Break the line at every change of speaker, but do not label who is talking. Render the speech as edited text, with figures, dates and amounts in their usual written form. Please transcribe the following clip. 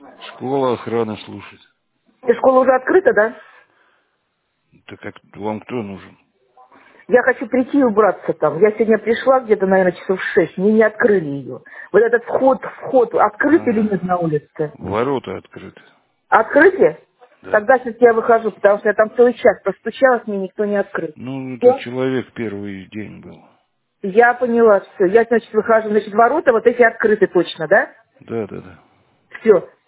Школа охраны слушает.
И школа уже открыта, да?
Так как вам кто нужен?
Я хочу прийти и убраться там. Я сегодня пришла где-то, наверное, часов в 6. Мне не открыли ее. Вот этот вход открыт или нет на улице?
Ворота открыты.
Открыты?
Да.
Тогда сейчас я выхожу, потому что я там целый час постучалась, мне никто не открыл.
Ну, это
Всё?
человек первый день был.
Я поняла, все. Я, значит, выхожу. Значит, ворота вот эти открыты точно, да?
Да, да, да.
Все.